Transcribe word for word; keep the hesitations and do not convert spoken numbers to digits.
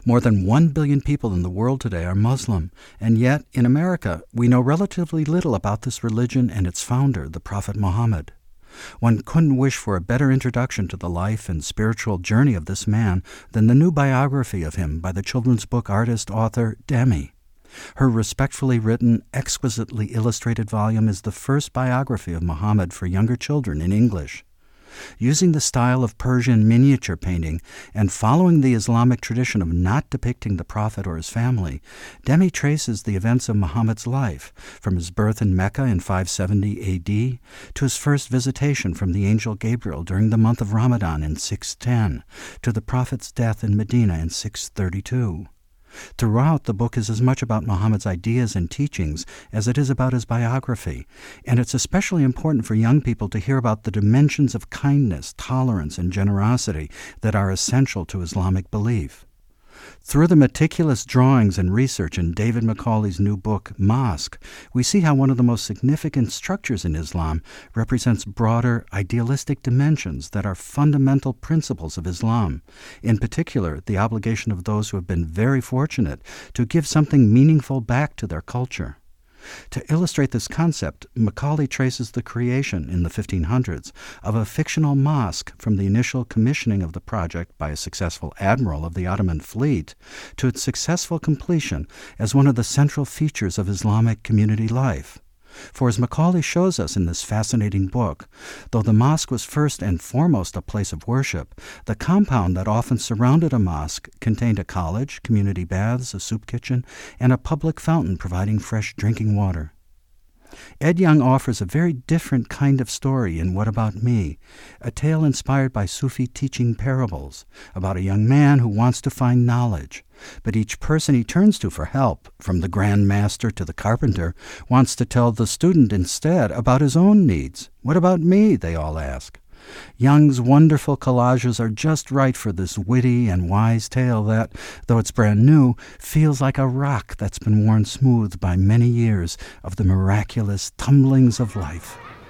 More than one billion people in the world today are Muslim, and yet, in America, we know relatively little about this religion and its founder, the Prophet Muhammad. One couldn't wish for a better introduction to the life and spiritual journey of this man than the new biography of him by the children's book artist author Demi. Her respectfully written, exquisitely illustrated volume is the first biography of Muhammad for younger children in English. Using the style of Persian miniature painting and following the Islamic tradition of not depicting the Prophet or his family, Demi traces the events of Muhammad's life, from his birth in Mecca in five seventy A D to his first visitation from the angel Gabriel during the month of Ramadan in six ten, to the Prophet's death in Medina in six thirty-two. Throughout, the book is as much about Muhammad's ideas and teachings as it is about his biography, and it's especially important for young people to hear about the dimensions of kindness, tolerance, and generosity that are essential to Islamic belief. Through the meticulous drawings and research in David Macaulay's new book, Mosque, we see how one of the most significant structures in Islam represents broader, idealistic dimensions that are fundamental principles of Islam, in particular, the obligation of those who have been very fortunate to give something meaningful back to their culture. To illustrate this concept, Macaulay traces the creation, in the fifteen hundreds, of a fictional mosque from the initial commissioning of the project by a successful admiral of the Ottoman fleet to its successful completion as one of the central features of Islamic community life. For as Macaulay shows us in this fascinating book, though the mosque was first and foremost a place of worship, the compound that often surrounded a mosque contained a college, community baths, a soup kitchen, and a public fountain providing fresh drinking water. Ed Young offers a very different kind of story in What About Me, a tale inspired by Sufi teaching parables about a young man who wants to find knowledge. But each person he turns to for help, from the Grand Master to the carpenter, wants to tell the student instead about his own needs. What about me, they all ask. Young's wonderful collages are just right for this witty and wise tale that, though it's brand new, feels like a rock that's been worn smooth by many years of the miraculous tumblings of life.